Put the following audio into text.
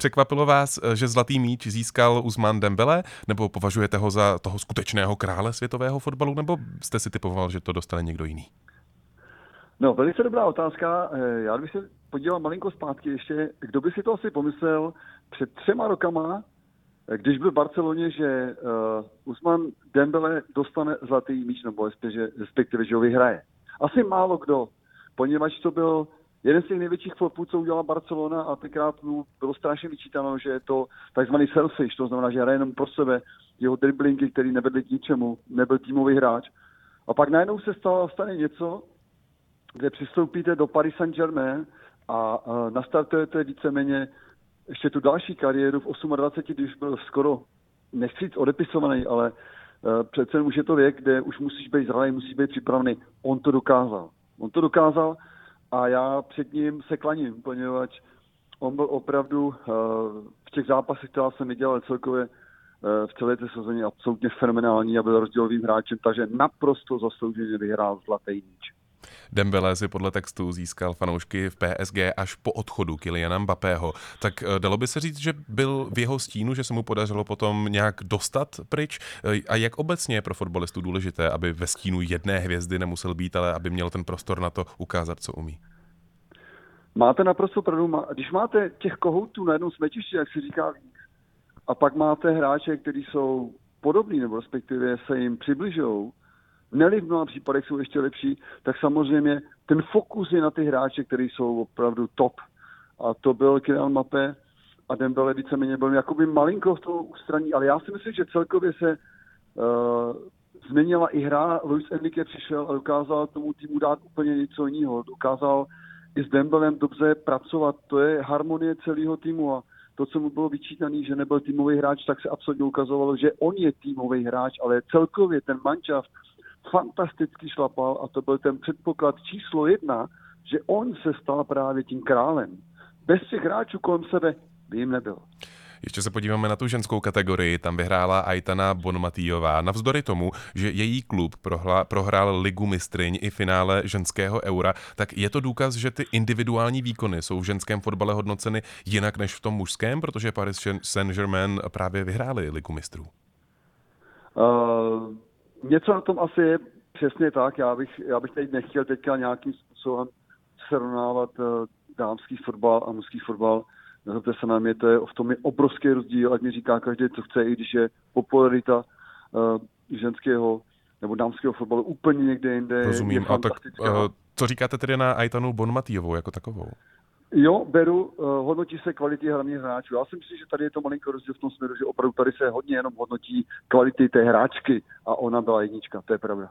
Překvapilo vás, že zlatý míč získal Ousmane Dembélé, nebo považujete ho za toho skutečného krále světového fotbalu, nebo jste si typoval, že to dostane někdo jiný? No, velice dobrá otázka. Já bych se podíval malinko zpátky ještě, kdo by si to asi pomyslel před 3 rokama, když byl v Barceloně, že Ousmane Dembélé dostane zlatý míč, nebo respektive, že ho vyhraje. Asi málo kdo, poněvadž to byl jeden z těch největších flopů, co udělala Barcelona a tenkrát mu bylo strašně vyčítáno, že je to takzvaný selfish, to znamená, že hraje jenom pro sebe, jeho driblingy, který nevedly k ničemu, nebyl týmový hráč. A pak najednou se stane něco, kde přistoupíte do Paris Saint-Germain a nastartujete víceméně ještě tu další kariéru v 28, když byl skoro, nechci říct odepisovaný, ale přece už je to věk, kde už musíš být zralý, musíš být připravený. On to dokázal a já před ním se klaním, poněvadž on byl opravdu v těch zápasech, které jsem viděl celkově v celé té sezóně absolutně fenomenální a byl rozdílovým hráčem, takže naprosto zaslouženě vyhrál zlatý míč. Dembélé si podle textu získal fanoušky v PSG až po odchodu Kyliana Mbappého. Tak dalo by se říct, že byl v jeho stínu, že se mu podařilo potom nějak dostat pryč? A jak obecně je pro fotbalistu důležité, aby ve stínu jedné hvězdy nemusel být, ale aby měl ten prostor na to ukázat, co umí? Máte naprosto pravdu. Když máte těch kohoutů na jednom smetišti, jak se říká víc, a pak máte hráče, kteří jsou podobní, nebo respektive se jim přibližují, v mnoha případech jsou ještě lepší, tak samozřejmě ten fokus je na ty hráče, kteří jsou opravdu top. A to byl Kylian Mbappé a Dembélé víceméně byl jakoby malinko v toho ústraní, ale já si myslím, že celkově se změnila i hra. Luis Enrique přišel a dokázal tomu týmu dát úplně něco jiného. Dokázal i s Dembélem dobře pracovat. To je harmonie celého týmu a to, co mu bylo vyčítané, že nebyl týmový hráč, tak se absolutně ukazovalo, že on je týmový hráč, ale celkově ten manšaft fantasticky šlapal a to byl ten předpoklad číslo 1, že on se stal právě tím králem. Bez těch hráčů kolem sebe by jim nebyl. Ještě se podíváme na tu ženskou kategorii. Tam vyhrála Aitana Bonmatijová. Navzdory tomu, že její klub prohrál Ligu mistryň i finále ženského eura, tak je to důkaz, že ty individuální výkony jsou v ženském fotbale hodnoceny jinak než v tom mužském, protože Paris Saint-Germain právě vyhráli Ligu mistrů. Něco na tom asi je přesně tak. Já bych teď nechtěl teďka nějakým způsobem srovnávat dámský fotbal a mužský fotbal. Nezlobte se na mě, v tom je obrovský rozdíl, ať mi říká každý, co chce, i když je popularita ženského nebo dámského fotbalu úplně někde jinde. Rozumím. Je fantastická. A tak, co říkáte tedy na Aitanu Bonmatijovou jako takovou? Jo, beru, hodnotí se kvality hlavních hráčů. Já si myslím, že tady je to malinko rozdíl v tom směru, že opravdu tady se hodně jenom hodnotí kvality té hráčky a ona byla jednička, to je pravda.